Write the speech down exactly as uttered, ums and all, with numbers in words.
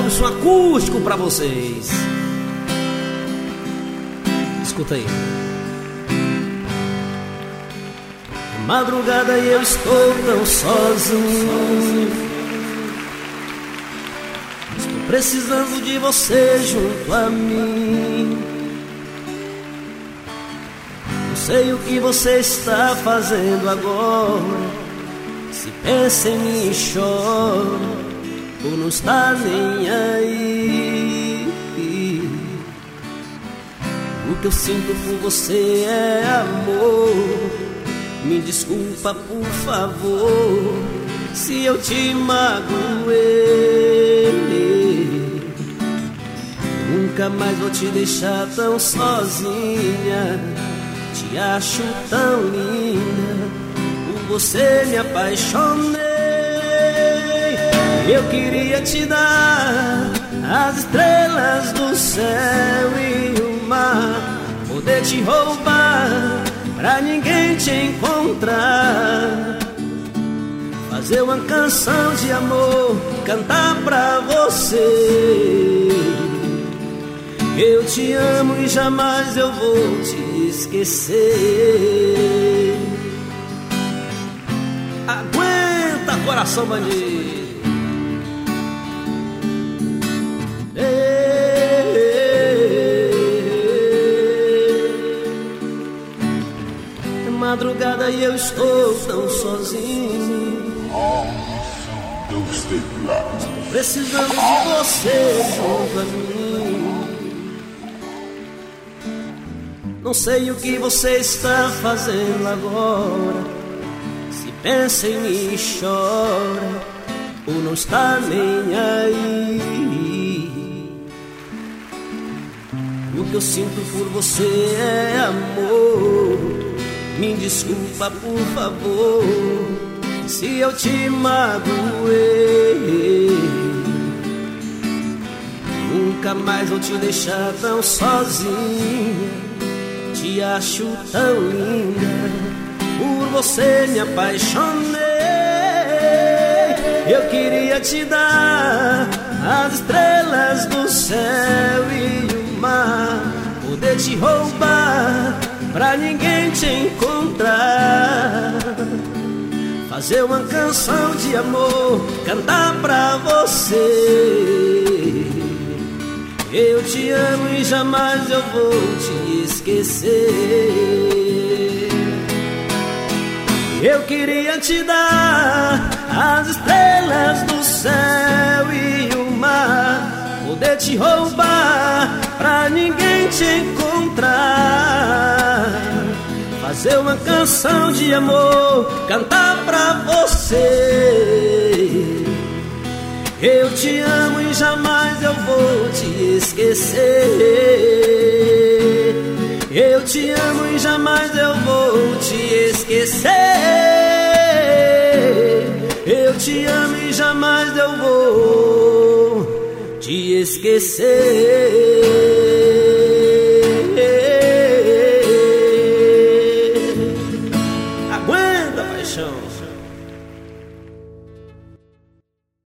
Robson acústico pra vocês. Escuta aí. Madrugada e eu estou tão sozinho, estou precisando de você junto a mim. Não sei o que você está fazendo agora, se pensa em mim e chora, ou não está nem aí. O que eu sinto por você é amor. Me desculpa, por favor, se eu te magoei. Nunca mais vou te deixar tão sozinha. Te acho tão linda, por você me apaixonei. Eu queria te dar as estrelas do céu e o mar, poder te roubar pra ninguém te encontrar, fazer uma canção de amor, cantar pra você. Eu te amo e jamais eu vou te esquecer. Aguenta, coração bandido. Madrugada e eu estou tão sozinho, precisando de você junto a mim. Não sei o que você está fazendo agora, se pensa em mim e chora, ou não está nem aí. O que eu sinto por você é amor. Me desculpa, por favor, se eu te magoei. Nunca mais vou te deixar tão sozinha. Te acho tão linda, por você me apaixonei. Eu queria te dar as estrelas do céu e o mar, poder te roubar pra ninguém te encontrar, fazer uma canção de amor, cantar pra você. Eu te amo e jamais eu vou te esquecer. Eu queria te dar as estrelas do céu e o mar, poder te roubar pra ninguém te encontrar, fazer uma canção de amor, cantar pra você. Eu te amo e jamais eu vou te esquecer. Eu te amo e jamais eu vou te esquecer. Eu te amo e jamais eu vou te esquecer.